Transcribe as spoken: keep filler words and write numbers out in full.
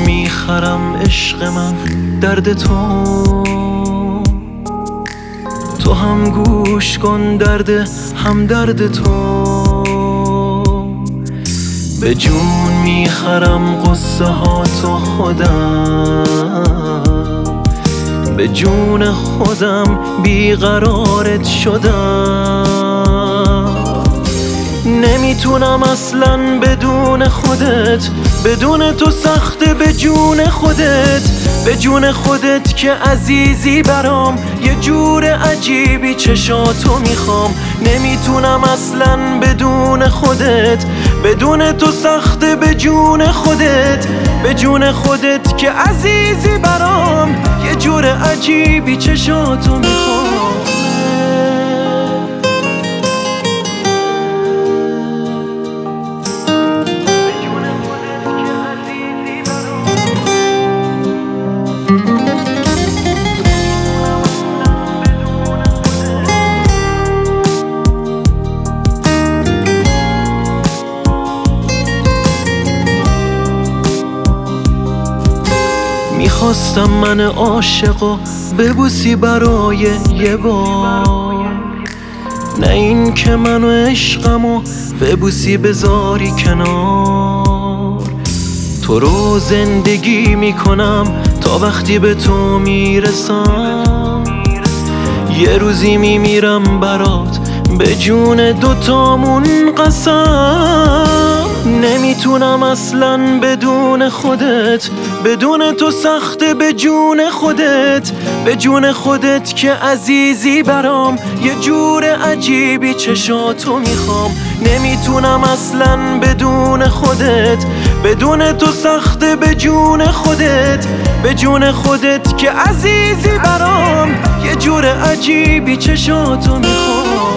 میخرم عشق من درد تو، تو هم گوش کن درد هم درد تو. به جون میخرم قصه ها تو خودم، به جون خودم بیقرارت شدم. نمیتونم اصلا بدون خودت، بدون تو سخته به جون خودت، به جون خودت که عزیزی برام، یه جور عجیبی چشاتو میخوام. نمیتونم اصلا بدون خودت، بدون تو سخته به جون خودت، به جون خودت که عزیزی برام، یه جور عجیبی چشاتو میخوام. میخواستم من عاشقو ببوسی برای یه بار، نه این که منو عشقمو ببوسی بذاری کنار. تو رو زندگی میکنم تا وقتی به تو میرسم، یه روزی میمیرم برات به جون دوتامون قسم. نمیتونم اصلا بدون خودت، بدون تو سخته به جون خودت، به جون خودت که عزیزی برام، یه جور عجیبی چشاتو میخوام. نمیتونم اصلا بدون خودت، بدون تو سخته به جون خودت، به جون خودت که عزیزی برام، یه جور عجیبی چشاتو میخوام.